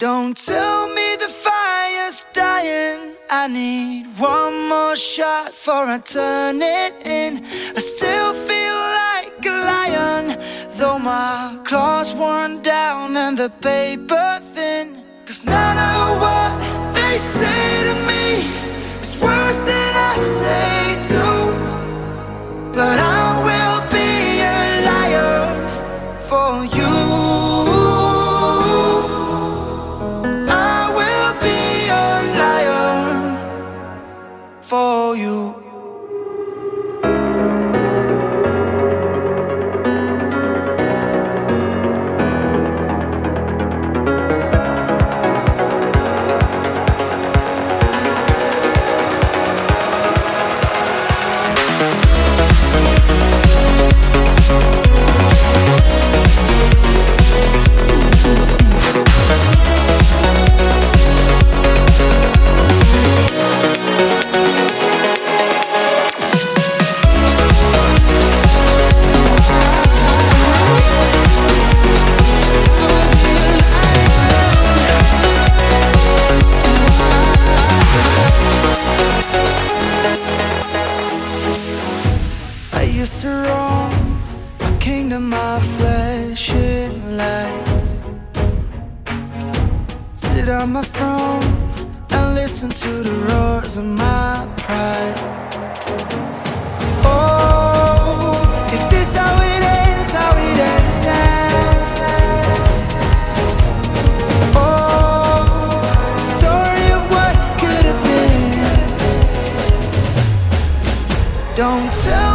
Don't tell me the fire's dying. I need one more shot before I turn it in. I still feel like a lion, though my claws worn down and the paper thin. 'Cause none of what they say to me is worse than I say too. But I will be a lion for you. I will be a lion for you. I used to roam my kingdom, my flesh in light. Sit on my throne and listen to the roars of my pride. Oh, is this how it ends? How it ends now? Oh, the story of what could have been. Don't tell